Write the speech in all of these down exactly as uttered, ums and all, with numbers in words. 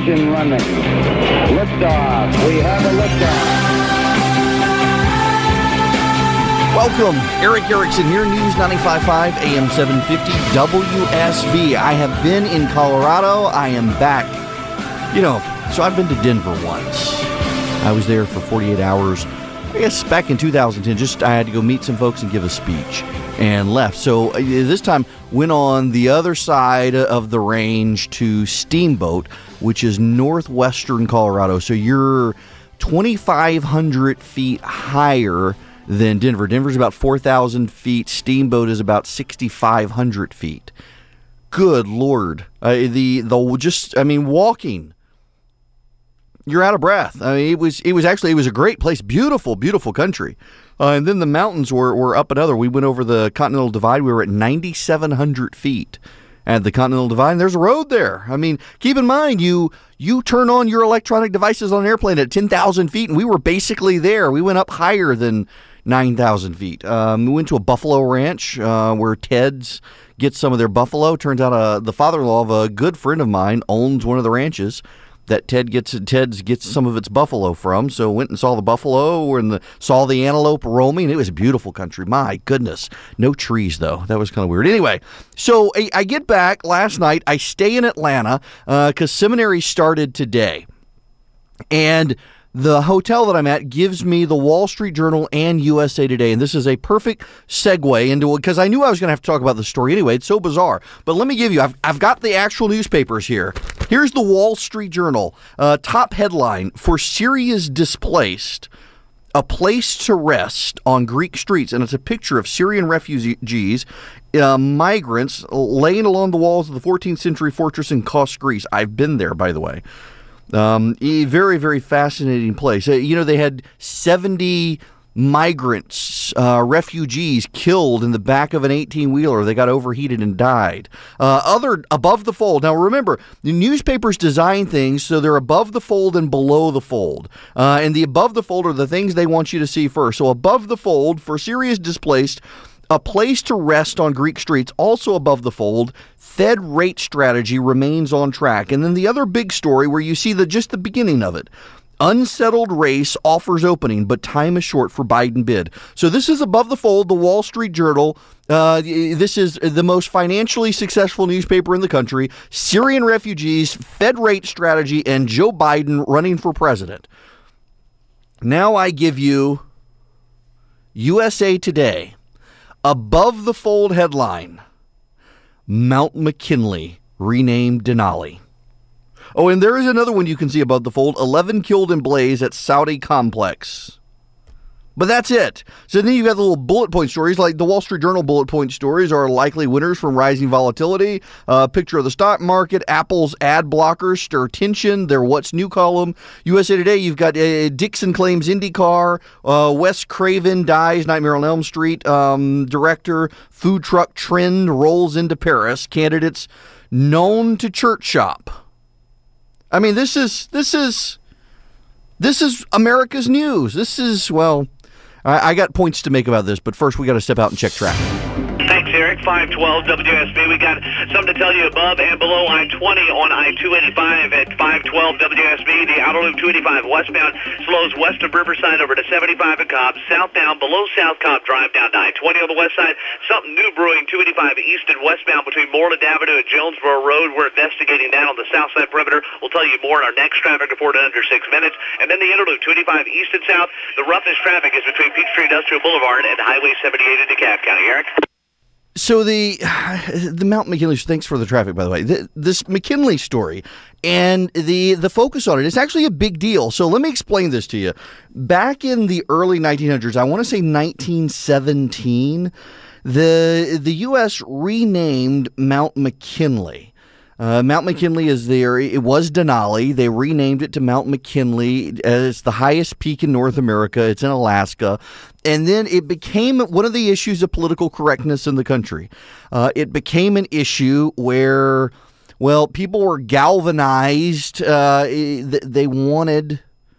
Ignition running. Liftoff. We have a liftoff. Welcome. Eric Erickson here, News ninety-five point five, A M seven fifty, W S B. I have been in Colorado. I am back. You know, so I've been to Denver once. I was there for forty-eight hours. I guess back in two thousand ten, just I had to go meet some folks and give a speech and left. So uh, this time went on the other side of the range to Steamboat, which is northwestern Colorado. So you're twenty-five hundred feet higher than Denver. Denver's about four thousand feet. Steamboat is about sixty-five hundred feet. Good Lord. Uh, the, the, just, I mean, walking, you're out of breath. I mean, it was, it was actually, it was a great place. Beautiful, beautiful country. Uh, and then the mountains were, were up another. We went over the Continental Divide. We were at ninety-seven hundred feet at the Continental Divide. And there's a road there. I mean, keep in mind, you you turn on your electronic devices on an airplane at ten thousand feet, and we were basically there. We went up higher than nine thousand feet. Um, we went to a buffalo ranch uh, where Ted's gets some of their buffalo. Turns out uh, the father-in-law of a good friend of mine owns one of the ranches that Ted gets Ted's gets some of its buffalo from. So went and saw the buffalo and the, saw the antelope roaming. It was a beautiful country. My goodness. No trees, though. That was kind of weird. Anyway, so I, I get back last night. I stay in Atlanta because uh, seminary started today. And the hotel that I'm at gives me the Wall Street Journal and U S A Today, and this is a perfect segue into it because I knew I was going to have to talk about the story anyway. It's so bizarre. But let me give you, I've, I've got the actual newspapers here. Here's the Wall Street Journal. Uh, top headline, for Syria's displaced, a place to rest on Greek streets. And it's a picture of Syrian refugees, uh, migrants, laying along the walls of the fourteenth century fortress in Kos, Greece. I've been there, by the way. Um, a very, very fascinating place. Uh, you know, they had seventy migrants, uh, refugees killed in the back of an eighteen-wheeler. They got overheated and died. Uh, other above the fold. Now, remember, the newspapers design things so they're above the fold and below the fold. Uh, and the above the fold are the things they want you to see first. So above the fold, for Syria's displaced, a place to rest on Greek streets. Also above the fold, Fed rate strategy remains on track. And then the other big story where you see the just the beginning of it. Unsettled race offers opening, but time is short for Biden bid. So this is above the fold, the Wall Street Journal. Uh, this is the most financially successful newspaper in the country. Syrian refugees, Fed rate strategy, and Joe Biden running for president. Now I give you U S A Today. Above the fold headline, Mount McKinley renamed Denali. Oh, and there is another one you can see above the fold, eleven killed in blaze at Saudi complex. But that's it. So then you've got the little bullet point stories, like the Wall Street Journal bullet point stories are likely winners from rising volatility. A uh, picture of the stock market. Apple's ad blockers stir tension. Their What's New column. U S A Today, you've got uh, Dixon claims IndyCar. Uh, Wes Craven dies. Nightmare on Elm Street. Um, director. Food truck trend rolls into Paris. Candidates known to church shop. I mean, this is, this is, this is America's news. This is, well, I, I got points to make about this, but first we got to step out and check traffic. Thanks, Eric. five twelve W S B. We got something to tell you above and below I twenty on I two eighty-five at five twelve W S B. The outer loop two eighty-five westbound slows west of Riverside over to seventy-five at Cobb. Southbound below South Cobb Drive down to I twenty on the west side. Something new brewing two eighty-five east and westbound between Moreland Avenue and Jonesboro Road. We're investigating that on the south side perimeter. We'll tell you more in our next traffic report in under six minutes. And then the interloop two eighty-five east and south. The roughest traffic is between Peachtree Industrial Boulevard and Highway seventy-eight in DeKalb County. Eric? So the the Mount McKinley, thanks for the traffic, by the way, the, this McKinley story and the, the focus on it is actually a big deal. So let me explain this to you. Back in the early nineteen hundreds, I want to say nineteen seventeen, the, the U S renamed Mount McKinley. Uh, Mount McKinley is there. It was Denali. They renamed it to Mount McKinley. It's the highest peak in North America. It's in Alaska. And then it became one of the issues of political correctness in the country. Uh, it became an issue where, well, people were galvanized. Uh, they wanted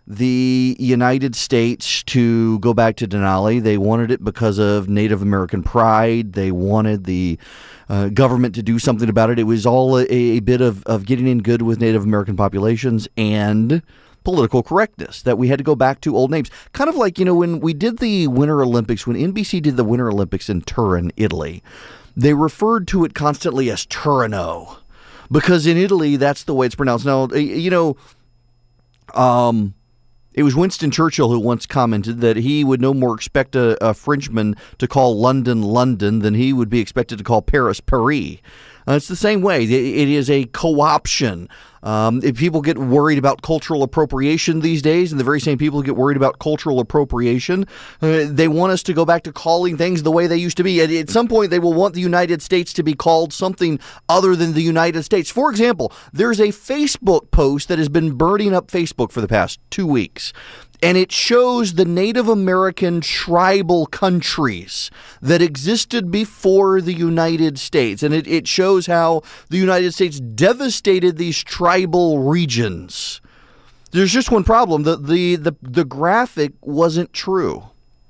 the United States to go back to Denali. They wanted it because of Native American pride. They wanted the uh, government to do something about it. It was all a, a bit of, of getting in good with Native American populations and political correctness, that we had to go back to old names. Kind of like, you know, when we did the Winter Olympics, when N B C did the Winter Olympics in Turin, Italy, they referred to it constantly as Turino, because in Italy, that's the way it's pronounced. Now, you know, um, it was Winston Churchill who once commented that he would no more expect a, a Frenchman to call London, London than he would be expected to call Paris, Paris. Uh, it's the same way. It, it is a co-option. Um, if people get worried about cultural appropriation these days, and the very same people who get worried about cultural appropriation, uh, they want us to go back to calling things the way they used to be. At, at some point, they will want the United States to be called something other than the United States. For example, there's a Facebook post that has been burning up Facebook for the past two weeks. And it shows the Native American tribal countries that existed before the United States. And it, it shows how the United States devastated these tribal regions. There's just one problem. The, the, the, the graphic wasn't true.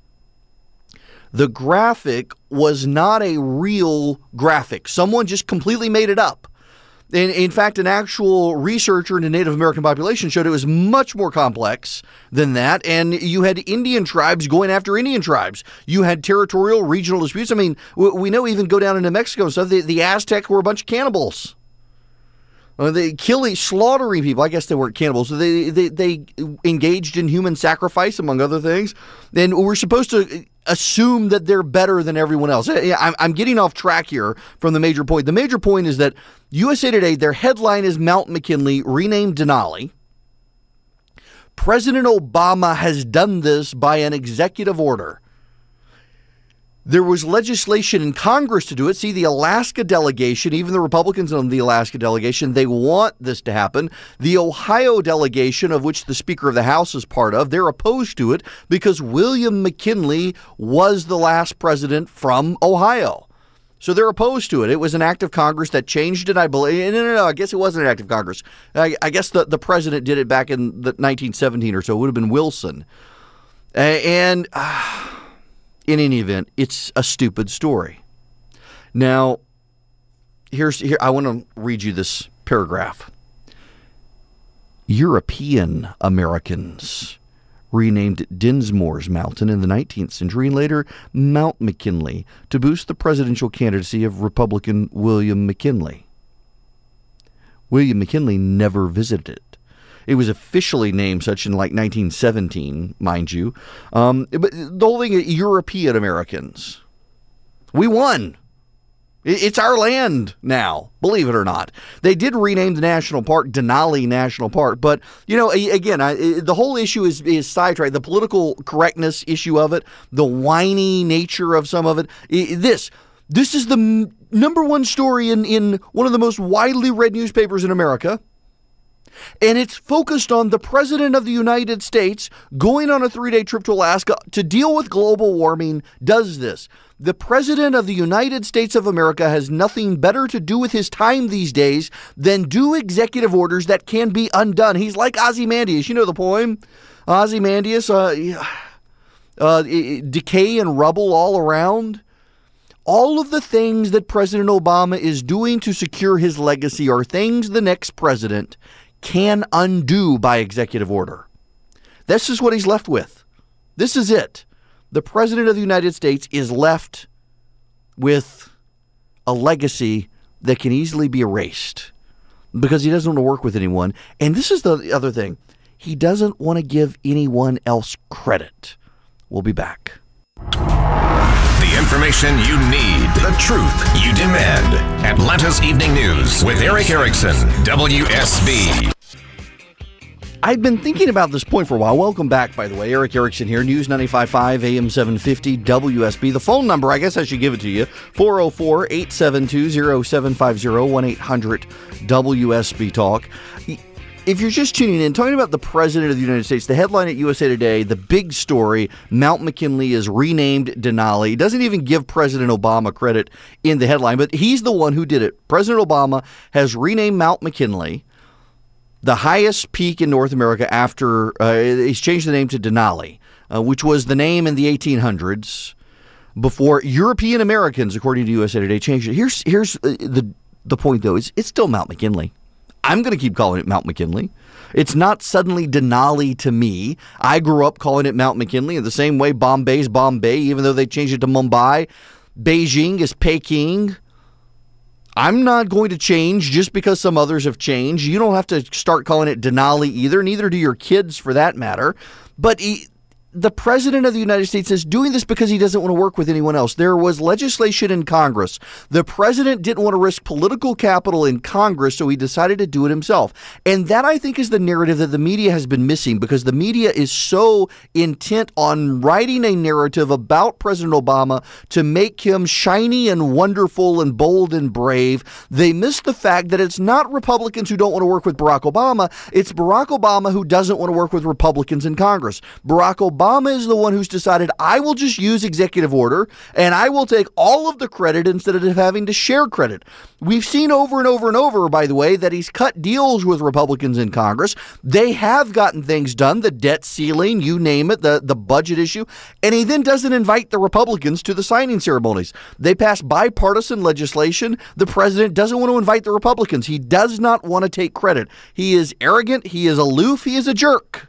The graphic was not a real graphic. Someone just completely made it up. In, in fact, an actual researcher in the Native American population showed it was much more complex than that. And you had Indian tribes going after Indian tribes. You had territorial, regional disputes. I mean, we know even go down into Mexico and stuff, the, the Aztecs were a bunch of cannibals. Uh, they killing, slaughtering people. I guess they weren't cannibals. They, they, they engaged in human sacrifice, among other things. And we're supposed to assume that they're better than everyone else. I'm, I'm getting off track here from the major point. The major point is that U S A Today, their headline is Mount McKinley renamed Denali. President Obama has done this by an executive order. There was legislation in Congress to do it. See, the Alaska delegation, even the Republicans on the Alaska delegation, they want this to happen. The Ohio delegation, of which the Speaker of the House is part of, they're opposed to it because William McKinley was the last president from Ohio. So they're opposed to it. It was an act of Congress that changed it, I believe. No, no, no, I guess it wasn't an act of Congress. I, I guess the, the president did it back in the nineteen seventeen or so. It would have been Wilson. Uh, and... Uh, In any event, it's a stupid story. Now, here's here. I want to read you this paragraph. European Americans renamed Dinsmore's Mountain in the nineteenth century and later Mount McKinley to boost the presidential candidacy of Republican William McKinley. William McKinley never visited it. It was officially named such in like nineteen seventeen, mind you. Um, but the whole thing, European Americans. We won. It's our land now, believe it or not. They did rename the national park Denali National Park. But, you know, again, I, the whole issue is, is sidetracked. The political correctness issue of it, the whiny nature of some of it. This, this is the m- number one story in, in one of the most widely read newspapers in America. And it's focused on the President of the United States going on a three-day trip to Alaska to deal with global warming, does this. The President of the United States of America has nothing better to do with his time these days than do executive orders that can be undone. He's like Ozymandias. You know the poem? Ozymandias, uh, uh, decay and rubble all around. All of the things that President Obama is doing to secure his legacy are things the next president can undo by executive order. This is what he's left with. This is it. The President of the United States is left with a legacy that can easily be erased because he doesn't want to work with anyone. And this is the other thing. He doesn't want to give anyone else credit. We'll be back. The information you need, the truth you demand. Atlanta's Evening News with Erick Erickson, W S B. I've been thinking about this point for a while. Welcome back, by the way. Erick Erickson here, News ninety-five point five, A M seven fifty, W S B. The phone number, I guess I should give it to you, four oh four, eight seven two, oh seven five oh, one eight hundred W S B Talk. If you're just tuning in, talking about the President of the United States, the headline at U S A Today, the big story, Mount McKinley is renamed Denali. It doesn't even give President Obama credit in the headline, but he's the one who did it. President Obama has renamed Mount McKinley. the highest peak in North America after uh, he's changed the name to Denali, uh, which was the name in the eighteen hundreds before European Americans, according to U S A Today, changed it. Here's here's the the point, though. It's, it's still Mount McKinley. I'm going to keep calling it Mount McKinley. It's not suddenly Denali to me. I grew up calling it Mount McKinley in the same way Bombay's Bombay, even though they changed it to Mumbai. Beijing is Peking. I'm not going to change just because some others have changed. You don't have to start calling it Denali either, neither do your kids for that matter. But he, the president of the United States is doing this because he doesn't want to work with anyone else. There was legislation in Congress. The president didn't want to risk political capital in Congress, so he decided to do it himself. And that, I think, is the narrative that the media has been missing, because the media is so intent on writing a narrative about President Obama to make him shiny and wonderful and bold and brave. They miss the fact that it's not Republicans who don't want to work with Barack Obama. It's Barack Obama who doesn't want to work with Republicans in Congress. Barack Obama Obama is the one who's decided, I will just use executive order and I will take all of the credit instead of having to share credit. We've seen over and over and over, by the way, that he's cut deals with Republicans in Congress. They have gotten things done, the debt ceiling, you name it, the, the budget issue, and he then doesn't invite the Republicans to the signing ceremonies. They pass bipartisan legislation. The president doesn't want to invite the Republicans. He does not want to take credit. He is arrogant. He is aloof. He is a jerk.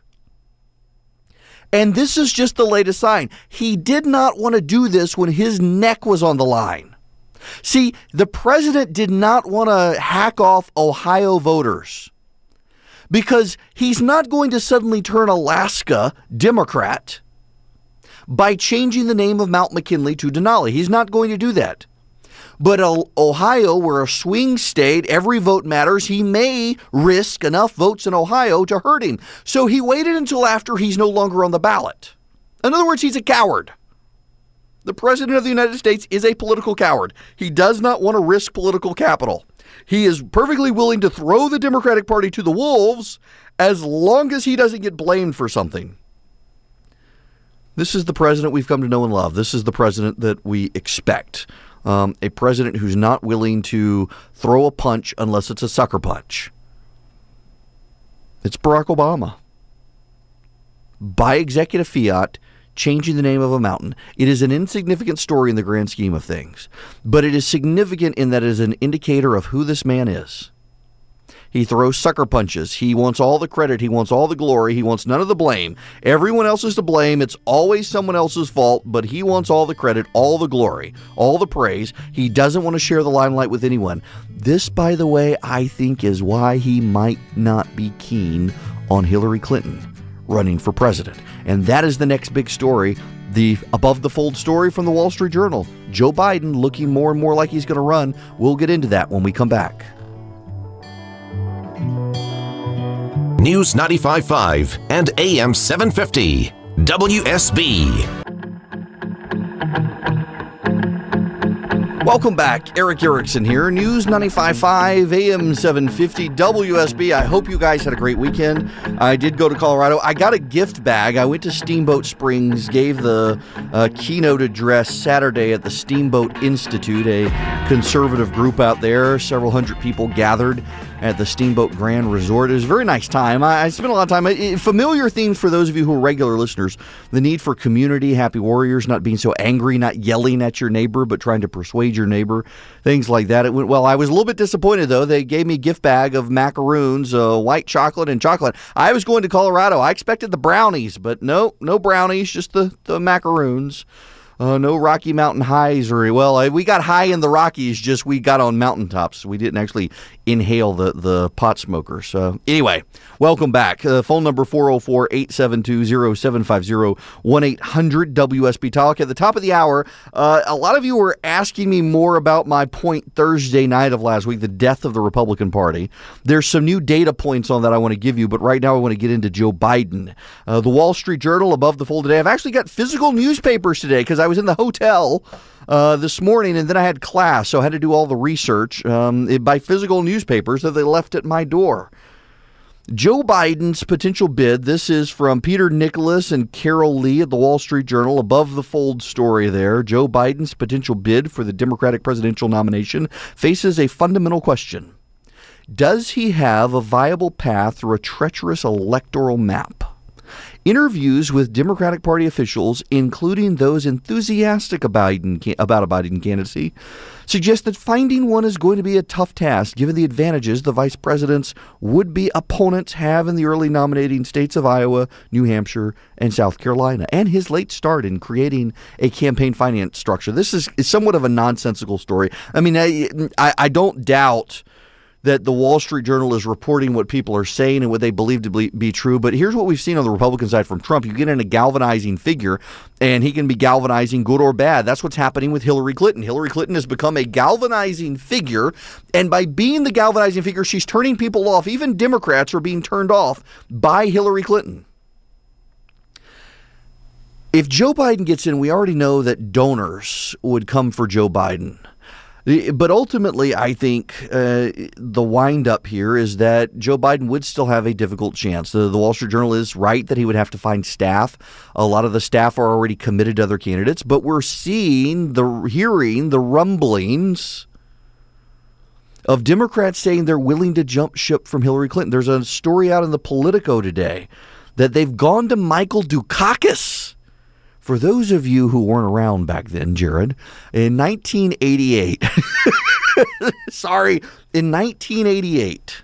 And this is just the latest sign. He did not want to do this when his neck was on the line. See, the president did not want to hack off Ohio voters because he's not going to suddenly turn Alaska Democrat by changing the name of Mount McKinley to Denali. He's not going to do that. But Ohio, we're a swing state, every vote matters. He may risk enough votes in Ohio to hurt him. So he waited until after he's no longer on the ballot. In other words, he's a coward. The president of the United States is a political coward. He does not want to risk political capital. He is perfectly willing to throw the Democratic Party to the wolves as long as he doesn't get blamed for something. This is the president we've come to know and love. This is the president that we expect. Um, a president who's not willing to throw a punch unless it's a sucker punch. It's Barack Obama. By executive fiat, changing the name of a mountain. It is an insignificant story in the grand scheme of things, but it is significant in that it is an indicator of who this man is. He throws sucker punches. He wants all the credit. He wants all the glory. He wants none of the blame. Everyone else is to blame. It's always someone else's fault, but he wants all the credit, all the glory, all the praise. He doesn't want to share the limelight with anyone. This, by the way, I think is why he might not be keen on Hillary Clinton running for president. And that is the next big story, the above the fold story from the Wall Street Journal. Joe Biden looking more and more like he's going to run. We'll get into that when we come back. News ninety-five point five and A M seven fifty, W S B. Welcome back. Eric Erickson here. News ninety-five point five, A M seven fifty, W S B. I hope you guys had a great weekend. I did go to Colorado. I got a gift bag. I went to Steamboat Springs, gave the uh, keynote address Saturday at the Steamboat Institute, a conservative group out there. Several hundred people gathered at the Steamboat Grand Resort. It was a very nice time. I, I spent a lot of time. It, familiar themes for those of you who are regular listeners. The need for community, happy warriors, not being so angry, not yelling at your neighbor, but trying to persuade your neighbor. Things like that. It went well. I was a little bit disappointed, though. They gave me a gift bag of macaroons, uh, white chocolate and chocolate. I was going to Colorado. I expected the brownies, but no, no brownies, just the, the macaroons. Uh, no Rocky Mountain highs or, well, I, we got high in the Rockies, just we got on mountaintops. We didn't actually inhale the, the pot smoker. So anyway, welcome back. Uh, phone number four oh four, eight seven two, oh seven five oh, one eight hundred W S B Talk. At the top of the hour, uh, a lot of you were asking me more about my point Thursday night of last week, the death of the Republican Party. There's some new data points on that I want to give you, but right now I want to get into Joe Biden. Uh, the Wall Street Journal above the fold today. I've actually got physical newspapers today because I I was in the hotel uh, this morning, and then I had class, so I had to do all the research um, by physical newspapers that they left at my door. Joe Biden's potential bid. This is from Peter Nicholas and Carol Lee at the Wall Street Journal. Above the fold story there. Joe Biden's potential bid for the Democratic presidential nomination faces a fundamental question. Does he have a viable path through a treacherous electoral map? Interviews with Democratic Party officials, including those enthusiastic about, Biden, about a Biden candidacy, suggest that finding one is going to be a tough task given the advantages the vice president's would-be opponents have in the early nominating states of Iowa, New Hampshire, and South Carolina, and his late start in creating a campaign finance structure. This is, is somewhat of a nonsensical story. I mean, I, I, I don't doubt that the Wall Street Journal is reporting what people are saying and what they believe to be, be true. But here's what we've seen on the Republican side from Trump. You get in a galvanizing figure, and he can be galvanizing good or bad. That's what's happening with Hillary Clinton. Hillary Clinton has become a galvanizing figure, and by being the galvanizing figure, she's turning people off. Even Democrats are being turned off by Hillary Clinton. If Joe Biden gets in, we already know that donors would come for Joe Biden. But ultimately, I think uh, the wind-up here is that Joe Biden would still have a difficult chance. The, the Wall Street Journal is right that he would have to find staff. A lot of the staff are already committed to other candidates, but we're seeing, the hearing the rumblings of Democrats saying they're willing to jump ship from Hillary Clinton. There's a story out in the Politico today that they've gone to Michael Dukakis. For those of you who weren't around back then, Jared, in nineteen eighty-eight, sorry, in nineteen eighty-eight,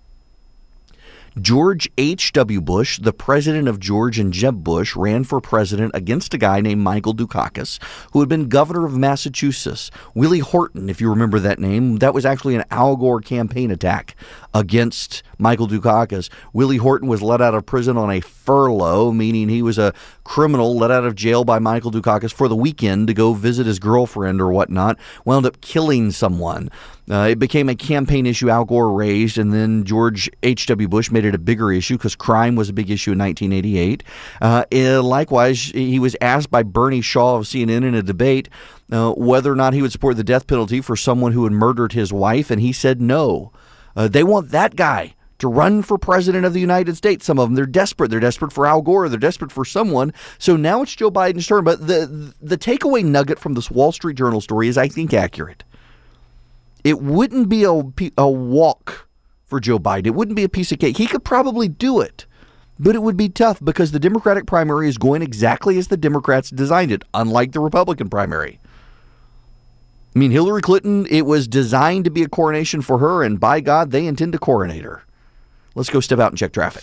George H W. Bush, the president of George and Jeb Bush, ran for president against a guy named Michael Dukakis, who had been governor of Massachusetts. Willie Horton, if you remember that name, that was actually an Al Gore campaign attack against Michael Dukakis. Willie Horton was let out of prison on a furlough, meaning he was a criminal let out of jail by Michael Dukakis for the weekend to go visit his girlfriend or whatnot, wound up killing someone. Uh, it became a campaign issue Al Gore raised, and then George H W. Bush made it a bigger issue because crime was a big issue in nineteen eighty-eight. Uh, likewise, he was asked by Bernie Shaw of C N N in a debate uh, whether or not he would support the death penalty for someone who had murdered his wife, and he said no. Uh, they want that guy to run for president of the United States. Some of them, they're desperate. They're desperate for Al Gore. They're desperate for someone. So now it's Joe Biden's turn. But the the takeaway nugget from this Wall Street Journal story is, I think, accurate. It wouldn't be a, a walk for Joe Biden. It wouldn't be a piece of cake. He could probably do it, but it would be tough because the Democratic primary is going exactly as the Democrats designed it, unlike the Republican primary. I mean, Hillary Clinton, it was designed to be a coronation for her, and by God, they intend to coronate her. Let's go step out and check traffic.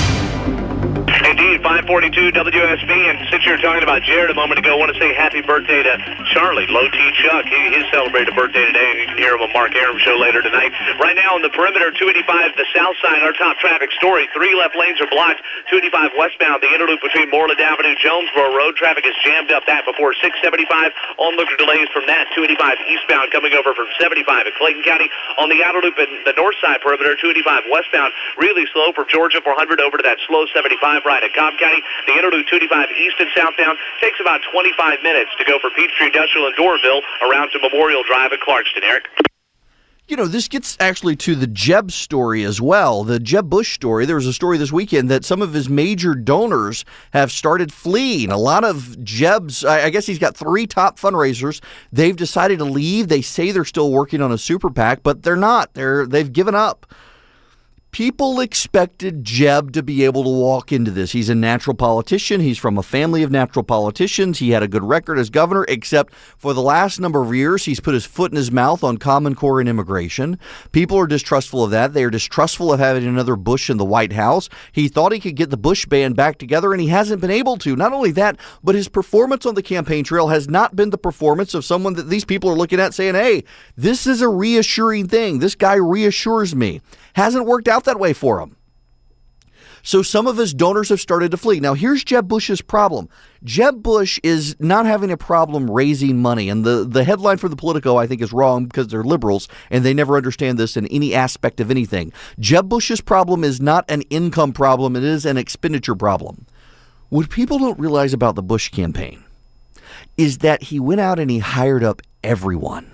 Indeed, five forty-two W S B, and since you were talking about Jared a moment ago, I want to say happy birthday to Charlie, Low T Chuck. He, he's celebrating a birthday today, and you can hear him on Mark Aram show later tonight. Right now on the perimeter, two eighty-five, the south side, our top traffic story. Three left lanes are blocked. two eighty-five westbound, the interloop between Moreland Avenue, Jonesboro Road. Traffic is jammed up that before six seventy-five. Onlooker delays from that. two eighty-five eastbound coming over from seventy-five at Clayton County. On the outer loop in the north side perimeter, two eighty-five westbound, really slow from Georgia four hundred over to that slow seventy-five right at Cobb County. The interloop two eighty-five east and southbound takes about twenty-five minutes to go for Peachtree Industrial and Doraville around to Memorial Drive at Clarkston, Eric. You know, this gets actually to the Jeb story as well. The Jeb Bush story. There was a story this weekend that some of his major donors have started fleeing. A lot of Jeb's, I guess he's got three top fundraisers. They've decided to leave. They say they're still working on a super PAC, but they're not. They're, they've given up. People expected Jeb to be able to walk into this. He's a natural politician. He's from a family of natural politicians. He had a good record as governor, except for the last number of years, he's put his foot in his mouth on Common Core and immigration. People are distrustful of that. They are distrustful of having another Bush in the White House. He thought he could get the Bush band back together, and he hasn't been able to. Not only that, but his performance on the campaign trail has not been the performance of someone that these people are looking at saying, hey, this is a reassuring thing. This guy reassures me. Hasn't worked out that way for him. So some of his donors have started to flee. Now, here's Jeb Bush's problem. Jeb Bush is not having a problem raising money. And the, the headline for the Politico, I think, is wrong because they're liberals and they never understand this in any aspect of anything. Jeb Bush's problem is not an income problem. It is an expenditure problem. What people don't realize about the Bush campaign is that he went out and he hired up everyone.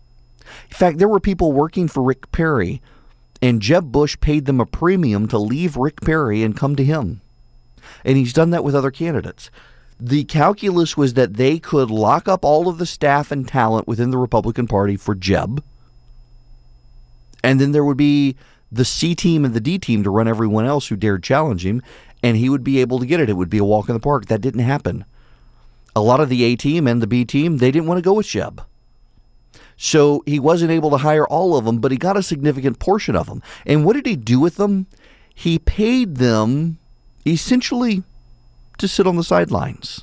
In fact, there were people working for Rick Perry, and Jeb Bush paid them a premium to leave Rick Perry and come to him. And he's done that with other candidates. The calculus was that they could lock up all of the staff and talent within the Republican Party for Jeb And then there would be the C team and the D team to run everyone else who dared challenge him, and he would be able to get it. It would be a walk in the park. That didn't happen. A lot of the A team and the B team, they didn't want to go with Jeb. So he wasn't able to hire all of them, but he got a significant portion of them. And what did he do with them? He paid them essentially to sit on the sidelines.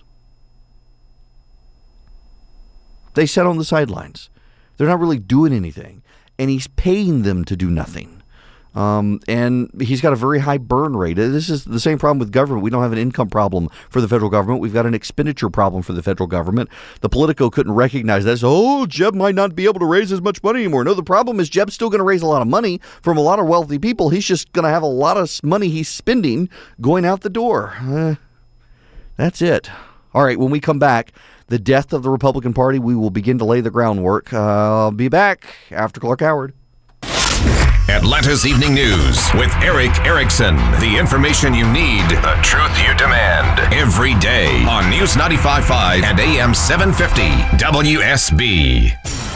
They sat on the sidelines. They're not really doing anything. And he's paying them to do nothing. Um, and he's got a very high burn rate. This is the same problem with government. We don't have an income problem for the federal government. We've got an expenditure problem for the federal government. The Politico couldn't recognize that. So, oh, Jeb might not be able to raise as much money anymore. No, the problem is Jeb's still going to raise a lot of money from a lot of wealthy people. He's just going to have a lot of money he's spending going out the door. Uh, that's it. All right, when we come back, the death of the Republican Party, we will begin to lay the groundwork. Uh, I'll be back after Clark Howard. Atlanta's Evening News with Eric Erickson. The information you need, the truth you demand. Every day on News ninety-five point five and A M seven fifty W S B.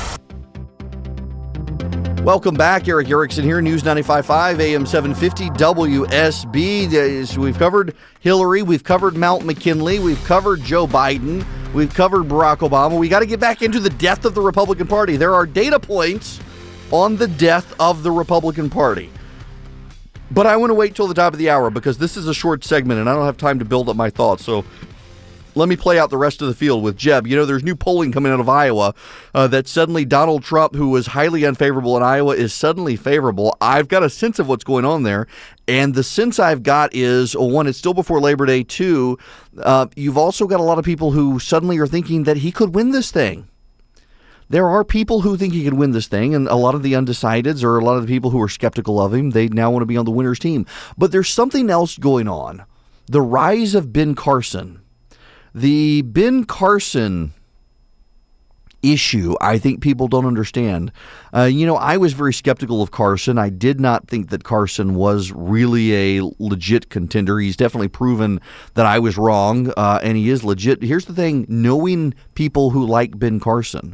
Welcome back. Eric Erickson here, News ninety-five point five, A M seven fifty W S B. We've covered Hillary. We've covered Mount McKinley. We've covered Joe Biden. We've covered Barack Obama. We got to get back into the death of the Republican Party. There are data points on the death of the Republican Party. But I want to wait till the top of the hour because this is a short segment and I don't have time to build up my thoughts. So let me play out the rest of the field with Jeb. You know, there's new polling coming out of Iowa uh, that suddenly Donald Trump, who was highly unfavorable in Iowa, is suddenly favorable. I've got a sense of what's going on there. And the sense I've got is, well, one, it's still before Labor Day. Two, uh, you've also got a lot of people who suddenly are thinking that he could win this thing. There are people who think he could win this thing, and a lot of the undecideds or a lot of the people who are skeptical of him, they now want to be on the winner's team. But there's something else going on. The rise of Ben Carson. The Ben Carson issue, I think people don't understand. Uh, you know, I was very skeptical of Carson. I did not think that Carson was really a legit contender. He's definitely proven that I was wrong, uh, and he is legit. Here's the thing, knowing people who like Ben Carson,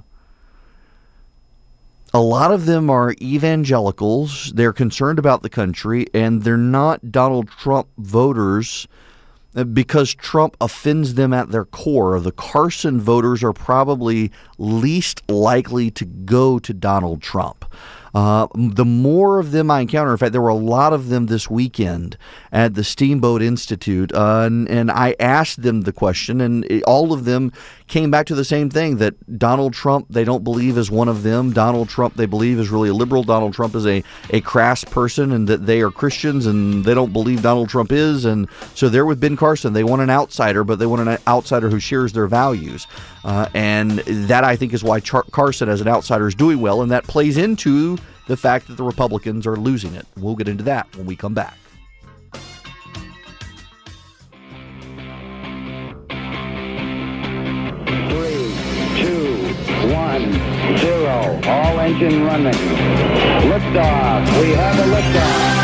a lot of them are evangelicals. They're concerned about the country, and they're not Donald Trump voters because Trump offends them at their core. The Carson voters are probably least likely to go to Donald Trump. Uh, the more of them I encounter, in fact, there were a lot of them this weekend at the Steamboat Institute, uh, and, and I asked them the question, and it, all of them came back to the same thing, that Donald Trump, they don't believe is one of them. Donald Trump, they believe, is really a liberal. Donald Trump is a, a crass person, and that they are Christians, and they don't believe Donald Trump is. And so they're with Ben Carson. They want an outsider, but they want an outsider who shares their values. Uh, and that, I think, is why Char- Carson as an outsider is doing well, and that plays into the fact that the Republicans are losing it. We'll get into that when we come back. Three, two, one, zero. All engine running. Liftoff. We have a liftoff.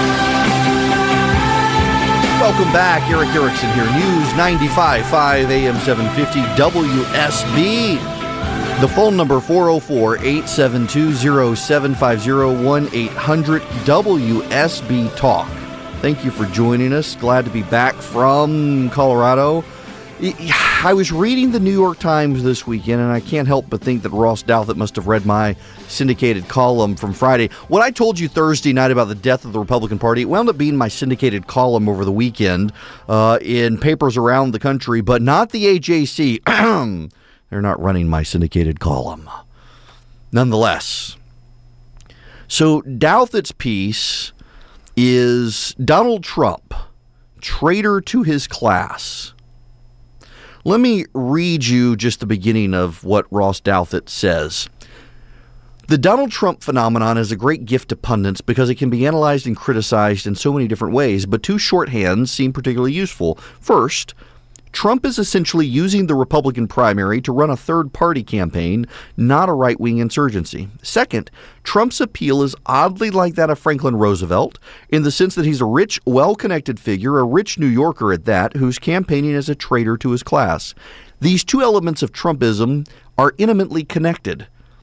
Welcome back. Eric Erickson here. News ninety-five point five A M seven fifty W S B. The phone number four oh four, eight seven two, oh seven five oh, one eight hundred W S B Talk. Thank you for joining us. Glad to be back from Colorado. I was reading the New York Times this weekend, and I can't help but think that Ross Douthat must have read my syndicated column from Friday. What I told you Thursday night about the death of the Republican Party, it wound up being my syndicated column over the weekend uh, in papers around the country, but not the A J C. They're not running my syndicated column. Nonetheless, so Douthat's piece is Donald Trump, traitor to his class. Let me read you just the beginning of what Ross Douthat says. The Donald Trump phenomenon is a great gift to pundits because it can be analyzed and criticized in so many different ways, but two shorthands seem particularly useful. First, Trump is essentially using the Republican primary to run a third-party campaign, not a right-wing insurgency. Second, Trump's appeal is oddly like that of Franklin Roosevelt, in the sense that he's a rich, well-connected figure, a rich New Yorker at that, who's campaigning as a traitor to his class. These two elements of Trumpism are intimately connected.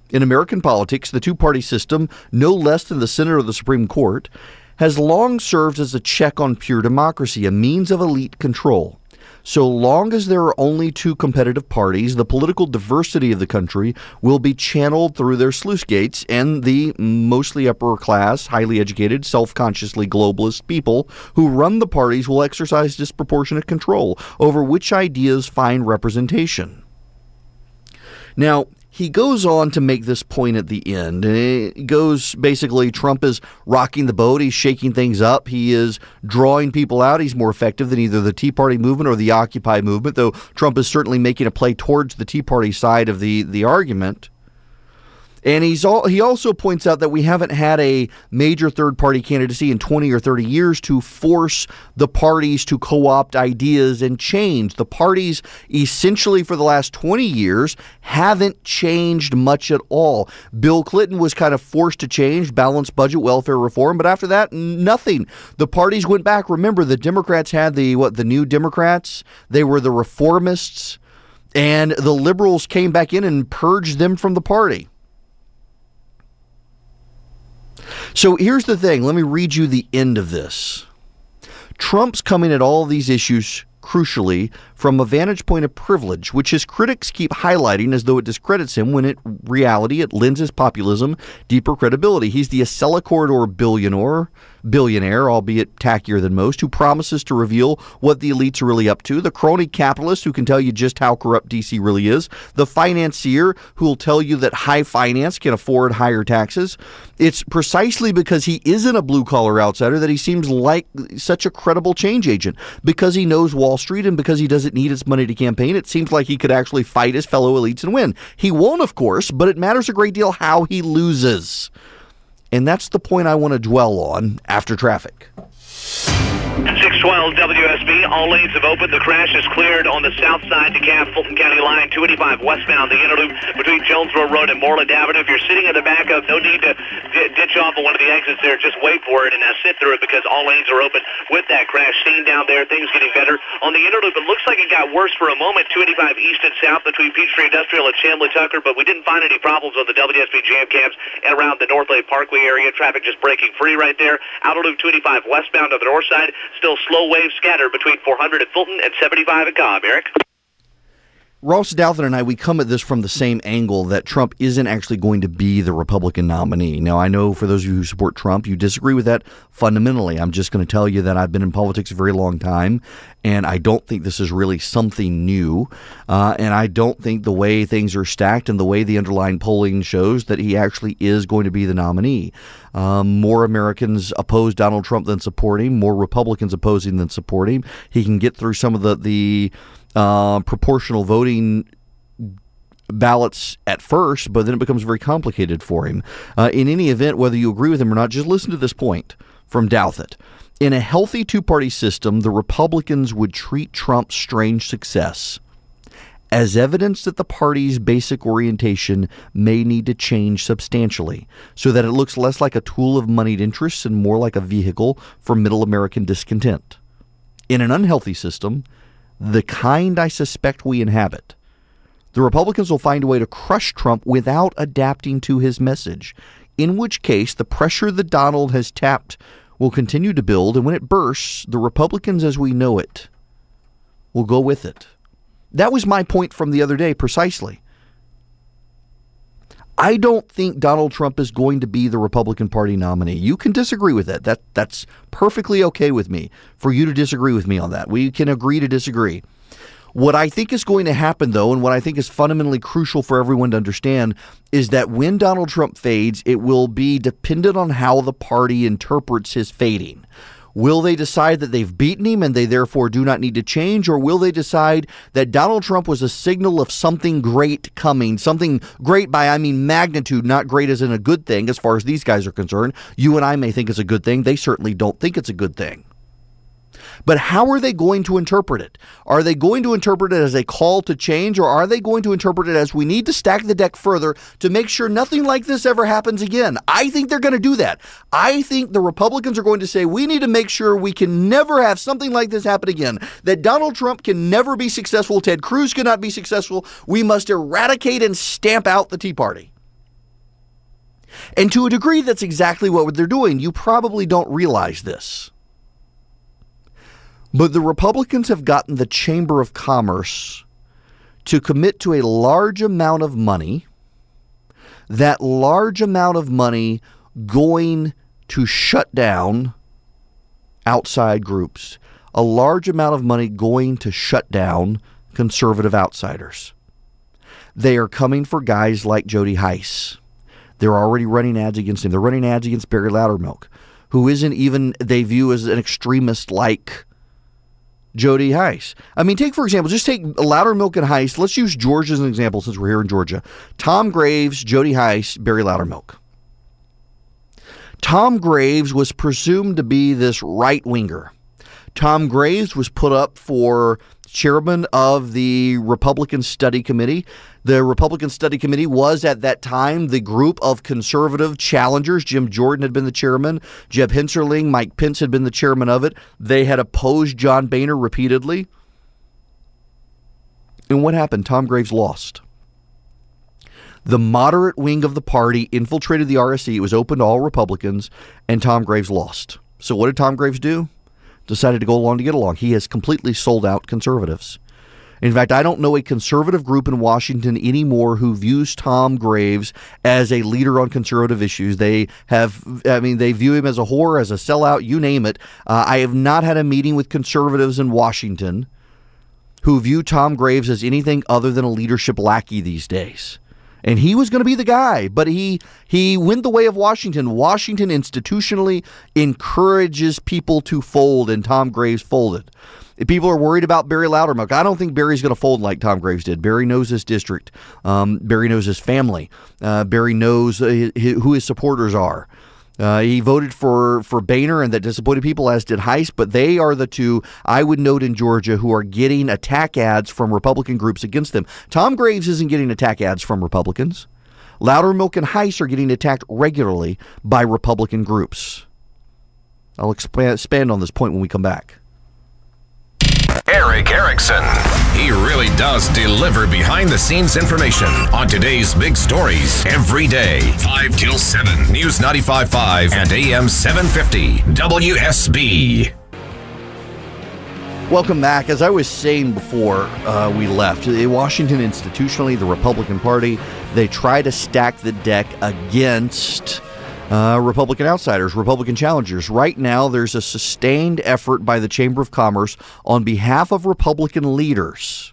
In American politics, the two-party system, no less than the Senate or the Supreme Court, has long served as a check on pure democracy, a means of elite control. So long as there are only two competitive parties, the political diversity of the country will be channeled through their sluice gates, and the mostly upper class, highly educated, self-consciously globalist people who run the parties will exercise disproportionate control over which ideas find representation. Now, he goes on to make this point at the end. And it goes basically, Trump is rocking the boat. He's shaking things up. He is drawing people out. He's more effective than either the Tea Party movement or the Occupy movement, though Trump is certainly making a play towards the Tea Party side of the, the argument. And he's all, he also points out that we haven't had a major third-party candidacy in twenty or thirty years to force the parties to co-opt ideas and change. The parties, essentially for the last twenty years, haven't changed much at all. Bill Clinton was kind of forced to change, balanced budget, welfare reform, but after that, nothing. The parties went back. Remember, the Democrats had the, what, the New Democrats? They were the reformists, and the liberals came back in and purged them from the party. So here's the thing. Let me read you the end of this. Trump's coming at all these issues, crucially, from a vantage point of privilege, which his critics keep highlighting as though it discredits him, when in reality it lends his populism deeper credibility. He's the Acela Corridor billionaire, billionaire, albeit tackier than most, who promises to reveal what the elites are really up to, the crony capitalist who can tell you just how corrupt D C really is, the financier who will tell you that high finance can afford higher taxes. It's precisely because he isn't a blue-collar outsider that he seems like such a credible change agent. Because he knows Wall Street and because he doesn't need his money to campaign, it seems like he could actually fight his fellow elites and win. He won't, of course, but it matters a great deal how he loses. And that's the point I want to dwell on after traffic. six twelve W S B, all lanes have opened. The crash is cleared on the south side DeKalb Fulton County line, two eighty-five westbound, the inner loop between Jonesboro Road and Moreland Avenue. If you're sitting in the back of, no need to d- ditch off of one of the exits there. Just wait for it and now sit through it, because all lanes are open with that crash scene down there. Things getting better. On the inner loop, it looks like it got worse for a moment, two eighty-five east and south between Peachtree Industrial and Chamblee Tucker, but we didn't find any problems on the W S B jam cams and around the North Lake Parkway area. Traffic just breaking free right there. Outer loop two eighty-five westbound on the north side, still slow waves scattered between four hundred at Fulton and seventy-five at Cobb. Eric? Ross Douthat and I, we come at this from the same angle that Trump isn't actually going to be the Republican nominee. Now, I know for those of you who support Trump, you disagree with that fundamentally. I'm just going to tell you that I've been in politics a very long time, and I don't think this is really something new. Uh, and I don't think the way things are stacked and the way the underlying polling shows that he actually is going to be the nominee. Um, more Americans oppose Donald Trump than support him, more Republicans oppose him than support him. He can get through some of the, the uh, proportional voting ballots at first, but then it becomes very complicated for him. Uh, in any event, whether you agree with him or not, just listen to this point from Douthat. In a healthy two-party system, the Republicans would treat Trump's strange success as evidence that the party's basic orientation may need to change substantially, so that it looks less like a tool of moneyed interests and more like a vehicle for middle American discontent. In an unhealthy system, the kind I suspect we inhabit, the Republicans will find a way to crush Trump without adapting to his message, in which case the pressure that Donald has tapped will continue to build, and when it bursts, the Republicans as we know it will go with it. That was my point from the other day, precisely. I don't think Donald Trump is going to be the Republican Party nominee. You can disagree with that. That that's perfectly okay with me for you to disagree with me on that. We can agree to disagree. What I think is going to happen, though, and what I think is fundamentally crucial for everyone to understand, is that when Donald Trump fades, it will be dependent on how the party interprets his fading. Will they decide that they've beaten him and they therefore do not need to change? Or will they decide that Donald Trump was a signal of something great coming? Something great by, I mean, magnitude, not great as in a good thing as far as these guys are concerned. You and I may think it's a good thing. They certainly don't think it's a good thing. But how are they going to interpret it? Are they going to interpret it as a call to change, or are they going to interpret it as we need to stack the deck further to make sure nothing like this ever happens again? I think they're going to do that. I think the Republicans are going to say we need to make sure we can never have something like this happen again, that Donald Trump can never be successful, Ted Cruz cannot be successful. We must eradicate and stamp out the Tea Party. And to a degree, that's exactly what they're doing. You probably don't realize this. But the Republicans have gotten the Chamber of Commerce to commit to a large amount of money, that large amount of money going to shut down outside groups, a large amount of money going to shut down conservative outsiders. They are coming for guys like Jody Hice. They're already running ads against him. They're running ads against Barry Loudermilk, who isn't even, they view as an extremist like Jody Hice. I mean, take, for example, just take Loudermilk and Hice. Let's use Georgia as an example since we're here in Georgia. Tom Graves, Jody Hice, Barry Loudermilk. Tom Graves was presumed to be this right-winger. Tom Graves was put up for chairman of the Republican Study Committee. The Republican Study Committee was at that time the group of conservative challengers. Jim Jordan had been the chairman. Jeb Hensarling, Mike Pence had been the chairman of it. They had opposed John Boehner repeatedly. And what happened? Tom Graves lost. The moderate wing of the party infiltrated the R S C. It was open to all Republicans, and Tom Graves lost. So what did Tom Graves do? Decided to go along to get along. He has completely sold out conservatives. In fact, I don't know a conservative group in Washington anymore who views Tom Graves as a leader on conservative issues. They have, I mean, they view him as a whore, as a sellout, you name it. Uh, I have not had a meeting with conservatives in Washington who view Tom Graves as anything other than a leadership lackey these days. And he was going to be the guy, but he he went the way of Washington. Washington institutionally encourages people to fold, and Tom Graves folded. If people are worried about Barry Loudermilk, I don't think Barry's going to fold like Tom Graves did. Barry knows his district. Um, Barry knows his family. Uh, Barry knows uh, his, who his supporters are. Uh, he voted for, for Boehner, and that disappointed people, as did Hice, but they are the two, I would note, in Georgia who are getting attack ads from Republican groups against them. Tom Graves isn't getting attack ads from Republicans. Loudermilk and Hice are getting attacked regularly by Republican groups. I'll expand, expand on this point when we come back. Erick Erickson. He really does deliver behind-the-scenes information on today's big stories every day. five till seven. News ninety-five point five and A M seven fifty. W S B. Welcome back. As I was saying before uh, we left, Washington institutionally, the Republican Party, they try to stack the deck against Uh, Republican outsiders, Republican challengers. Right now, there's a sustained effort by the Chamber of Commerce on behalf of Republican leaders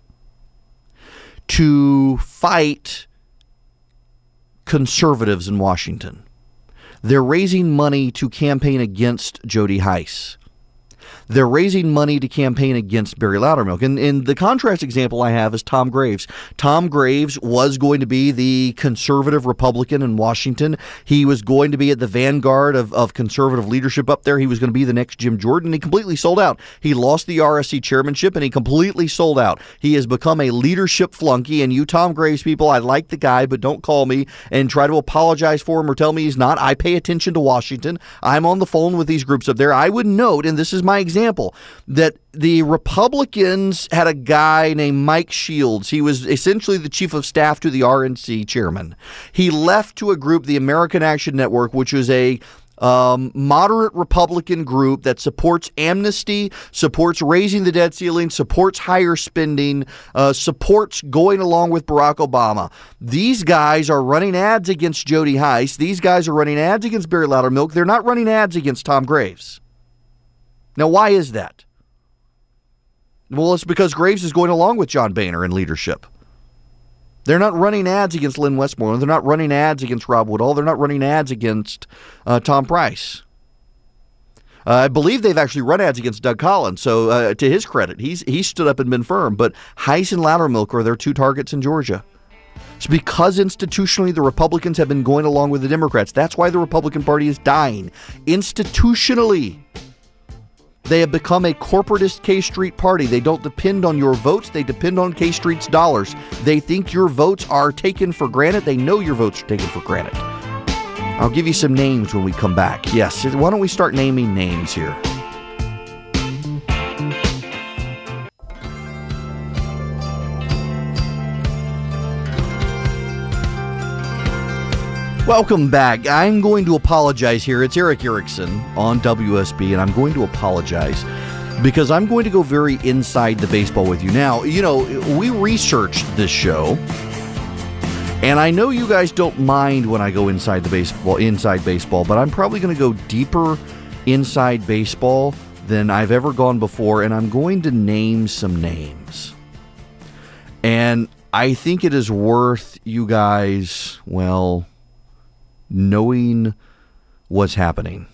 to fight conservatives in Washington. They're raising money to campaign against Jody Hice. They're raising money to campaign against Barry Loudermilk. And, and the contrast example I have is Tom Graves. Tom Graves was going to be the conservative Republican in Washington. He was going to be at the vanguard of, of conservative leadership up there. He was going to be the next Jim Jordan. He completely sold out. He lost the R S C chairmanship, and he completely sold out. He has become a leadership flunky, and you Tom Graves people, I like the guy, but don't call me and try to apologize for him or tell me he's not. I pay attention to Washington. I'm on the phone with these groups up there. I would note, and this is my example, Example, that the Republicans had a guy named Mike Shields. He was essentially the chief of staff to the R N C chairman. He left to a group, the American Action Network, which was a um, moderate Republican group that supports amnesty, supports raising the debt ceiling, supports higher spending, uh, supports going along with Barack Obama. These guys are running ads against Jody Hice. These guys are running ads against Barry Loudermilk. They're not running ads against Tom Graves. Now, why is that? Well, it's because Graves is going along with John Boehner in leadership. They're not running ads against Lynn Westmoreland. They're not running ads against Rob Woodall. They're not running ads against uh, Tom Price. Uh, I believe they've actually run ads against Doug Collins. So uh, to his credit, he's he stood up and been firm. But Hice and Loudermilk are their two targets in Georgia. It's because institutionally the Republicans have been going along with the Democrats. That's why the Republican Party is dying. Institutionally, they have become a corporatist K Street party. They don't depend on your votes. They depend on K Street's dollars. They think your votes are taken for granted. They know your votes are taken for granted. I'll give you some names when we come back. Yes, why don't we start naming names here? Welcome back. I'm going to apologize here. It's Eric Erickson on W S B, and I'm going to apologize because I'm going to go very inside the baseball with you. Now, you know, we researched this show, and I know you guys don't mind when I go inside the baseball, inside baseball, but I'm probably going to go deeper inside baseball than I've ever gone before, and I'm going to name some names. And I think it is worth you guys, well, knowing what's happening.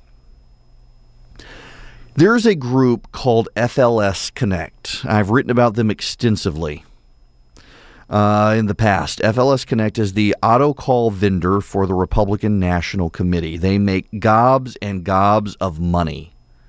There's a group called F L S Connect. I've written about them extensively uh, in the past. F L S Connect is the auto call vendor for the Republican National Committee. They make gobs and gobs of money.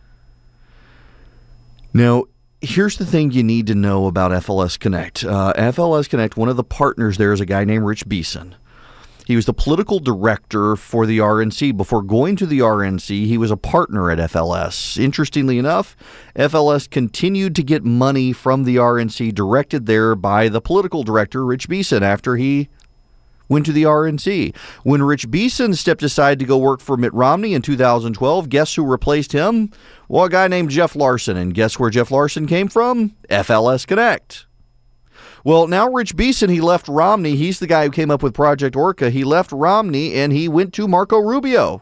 Now, here's the thing you need to know about F L S Connect. Uh, F L S Connect, one of the partners there is a guy named Rich Beeson. He was the political director for the R N C. Before going to the R N C, he was a partner at F L S. Interestingly enough, F L S continued to get money from the R N C directed there by the political director, Rich Beeson, after he went to the R N C. When Rich Beeson stepped aside to go work for Mitt Romney in two thousand twelve, guess who replaced him? Well, a guy named Jeff Larson. And guess where Jeff Larson came from? F L S Connect. Well, now Rich Beeson, he left Romney. He's the guy who came up with Project Orca. He left Romney and he went to Marco Rubio.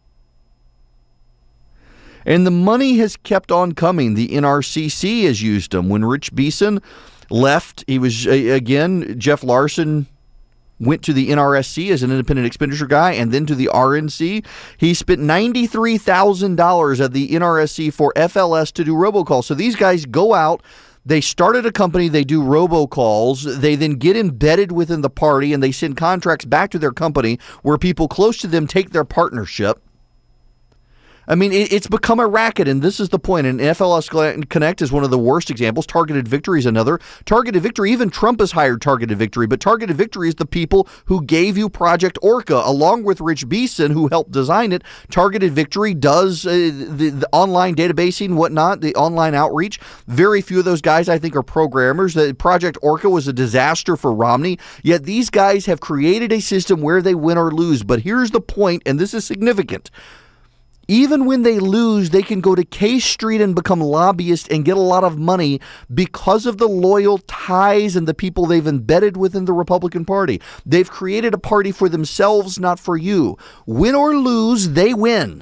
And the money has kept on coming. The N R C C has used them. When Rich Beeson left, he was, again, Jeff Larson went to the N R S C as an independent expenditure guy and then to the R N C. He spent ninety-three thousand dollars at the N R S C for F L S to do robocalls. So these guys go out, they started a company, they do robocalls, they then get embedded within the party and they send contracts back to their company where people close to them take their partnership. I mean, it's become a racket, and this is the point. And F L S Connect is one of the worst examples. Targeted Victory is another. Targeted Victory, even Trump has hired Targeted Victory, but Targeted Victory is the people who gave you Project Orca, along with Rich Beeson, who helped design it. Targeted Victory does uh, the, the online databasing, whatnot, the online outreach. Very few of those guys, I think, are programmers. The Project Orca was a disaster for Romney, yet these guys have created a system where they win or lose. But here's the point, and this is significant. Even when they lose, they can go to K Street and become lobbyists and get a lot of money because of the loyal ties and the people they've embedded within the Republican Party. They've created a party for themselves, not for you. Win or lose, they win.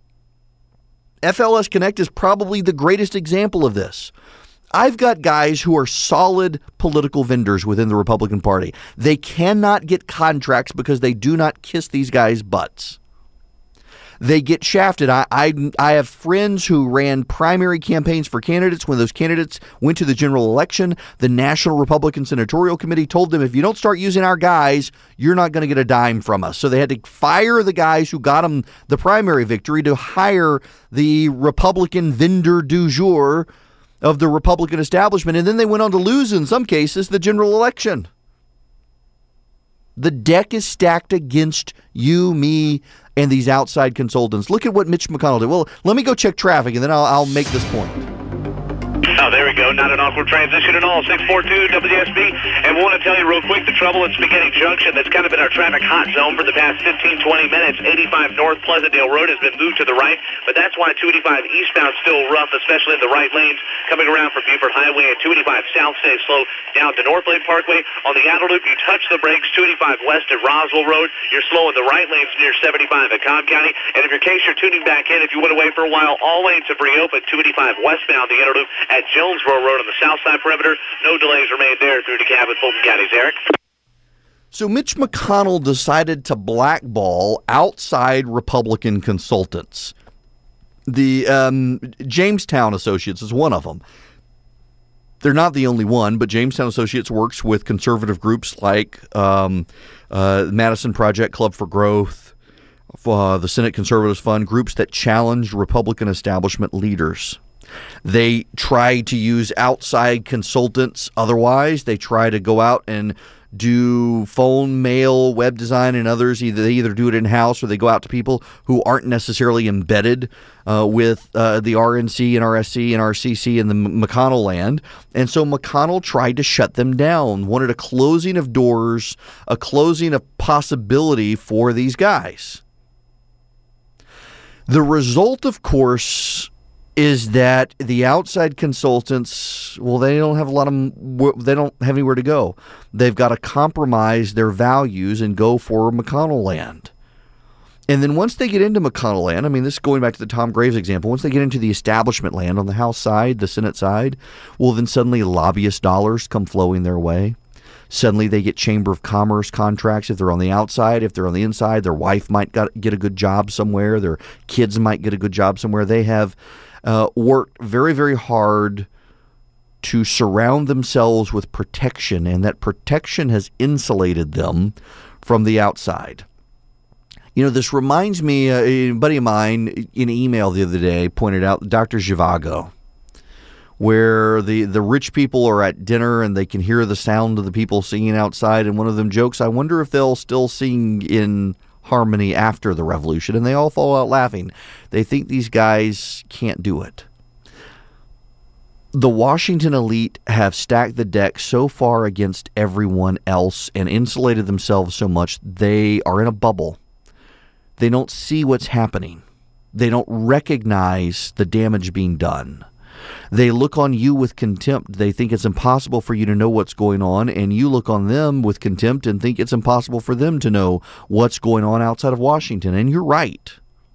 F L S Connect is probably the greatest example of this. I've got guys who are solid political vendors within the Republican Party. They cannot get contracts because they do not kiss these guys' butts. They get shafted. I, I I have friends who ran primary campaigns for candidates. When those candidates went to the general election, the National Republican Senatorial Committee told them, if you don't start using our guys, you're not going to get a dime from us. So they had to fire the guys who got them the primary victory to hire the Republican vendor du jour of the Republican establishment. And then they went on to lose, in some cases, the general election. The deck is stacked against you, me, and these outside consultants. Look at what Mitch McConnell did. Well, let me go check traffic, and then I'll, I'll make this point. Oh, there we go. Not an awkward transition at all. six four two W S B. And we want to tell you real quick the trouble at Spaghetti Junction. That's kind of been our traffic hot zone for the past fifteen, twenty minutes. eighty-five North Pleasantdale Road has been moved to the right, but that's why two eighty-five eastbound still rough, especially in the right lanes. Coming around from Buford Highway and two eighty-five south stays slow down to North Lake Parkway. On the outer loop, you touch the brakes. two eighty-five west at Roswell Road. You're slow in the right lanes near seventy-five at Cobb County. And if in case you're tuning back in, if you went away for a while, all lanes have reopened. two eighty-five westbound, the inner loop at Jonesboro Road on the south side perimeter. No delays remain there through DeKalb and Fulton counties. Eric? So Mitch McConnell decided to blackball outside Republican consultants. The um, Jamestown Associates is one of them. They're not the only one, but Jamestown Associates works with conservative groups like um, uh, Madison Project Club for Growth, uh, the Senate Conservatives Fund, groups that challenged Republican establishment leaders. They try to use outside consultants. Otherwise, they try to go out and do phone, mail, web design, and others. Either they either do it in-house or they go out to people who aren't necessarily embedded uh, with uh, the R N C and R S C and R C C and the McConnell land. And so McConnell tried to shut them down, wanted a closing of doors, a closing of possibility for these guys. The result, of course, is that the outside consultants, well, they don't have a lot of, they don't have anywhere to go. They've got to compromise their values and go for McConnell land. And then once they get into McConnell land, I mean, this is going back to the Tom Graves example, once they get into the establishment land on the House side, the Senate side, well, then suddenly lobbyist dollars come flowing their way. Suddenly they get Chamber of Commerce contracts if they're on the outside. If they're on the inside, their wife might got, get a good job somewhere. Their kids might get a good job somewhere. They have uh, worked very, very hard to surround themselves with protection, and that protection has insulated them from the outside. You know, this reminds me, uh, a buddy of mine in an email the other day pointed out Doctor Zhivago, where the, the rich people are at dinner and they can hear the sound of the people singing outside. And one of them jokes, I wonder if they'll still sing in harmony after the revolution. And they all fall out laughing. They think these guys can't do it. The Washington elite have stacked the deck so far against everyone else and insulated themselves so much they are in a bubble. They don't see what's happening. They don't recognize the damage being done. They look on you with contempt. They think it's impossible for you to know what's going on, and you look on them with contempt and think it's impossible for them to know what's going on outside of Washington. And you're right.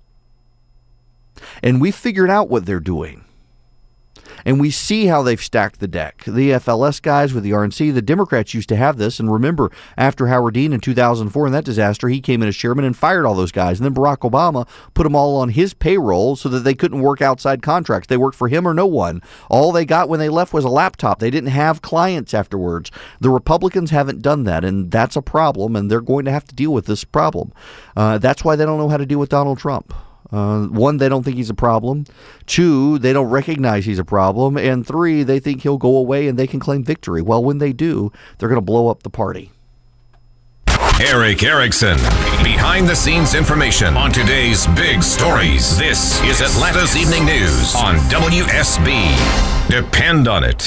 And we figured out what they're doing. And we see how they've stacked the deck. The F L S guys with the R N C, the Democrats used to have this. And remember, after Howard Dean in two thousand four and that disaster, he came in as chairman and fired all those guys. And then Barack Obama put them all on his payroll so that they couldn't work outside contracts. They worked for him or no one. All they got when they left was a laptop. They didn't have clients afterwards. The Republicans haven't done that, and that's a problem, and they're going to have to deal with this problem. Uh, that's why they don't know how to deal with Donald Trump. Uh, one, they don't think he's a problem. Two, they don't recognize he's a problem. And three, they think he'll go away and they can claim victory. Well, when they do, they're going to blow up the party. Erick Erickson. Behind the scenes information on today's big stories. This is Atlanta's Evening News on W S B. Depend on it.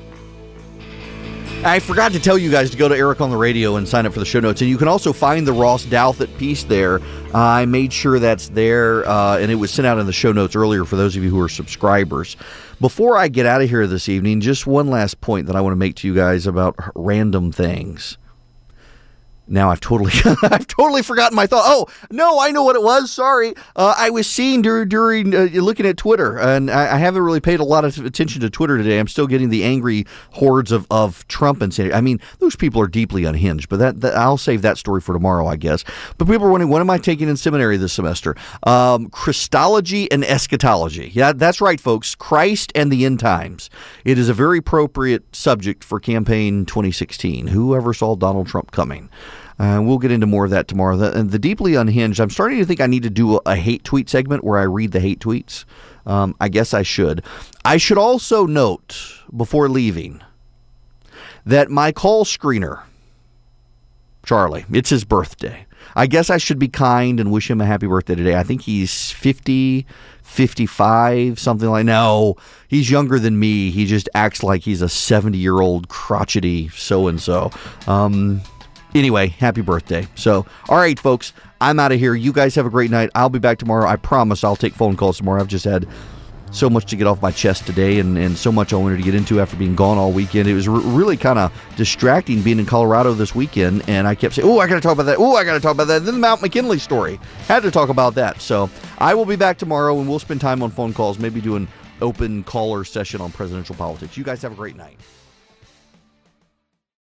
I forgot to tell you guys to go to Eric on the Radio and sign up for the show notes. And you can also find the Ross Douthat piece there. Uh, I made sure that's there, uh, and it was sent out in the show notes earlier for those of you who are subscribers. Before I get out of here this evening, just one last point that I want to make to you guys about random things. Now I've totally, I've totally forgotten my thought. Oh no, I know what it was. Sorry, uh, I was seeing during, during uh, looking at Twitter, and I, I haven't really paid a lot of attention to Twitter today. I'm still getting the angry hordes of, of Trump and say, I mean, those people are deeply unhinged. But that, that I'll save that story for tomorrow, I guess. But people are wondering, what am I taking in seminary this semester? Um, Christology and eschatology. Yeah, that's right, folks. Christ and the end times. It is a very appropriate subject for campaign twenty sixteen. Whoever saw Donald Trump coming? Uh, we'll get into more of that tomorrow. The, the deeply unhinged, I'm starting to think I need to do a, a hate tweet segment where I read the hate tweets. Um, I guess I should. I should also note before leaving that my call screener, Charlie, it's his birthday. I guess I should be kind and wish him a happy birthday today. I think he's fifty, fifty-five, something like that. No, he's younger than me. He just acts like he's a seventy-year-old crotchety so-and-so. Um... Anyway, happy birthday. So, all right, folks, I'm out of here. You guys have a great night. I'll be back tomorrow. I promise I'll take phone calls tomorrow. I've just had so much to get off my chest today and, and so much I wanted to get into after being gone all weekend. It was re- really kind of distracting being in Colorado this weekend, and I kept saying, oh, I got to talk about that. Oh, I got to talk about that. Then the Mount McKinley story. Had to talk about that. So I will be back tomorrow, and we'll spend time on phone calls, maybe do an open caller session on presidential politics. You guys have a great night.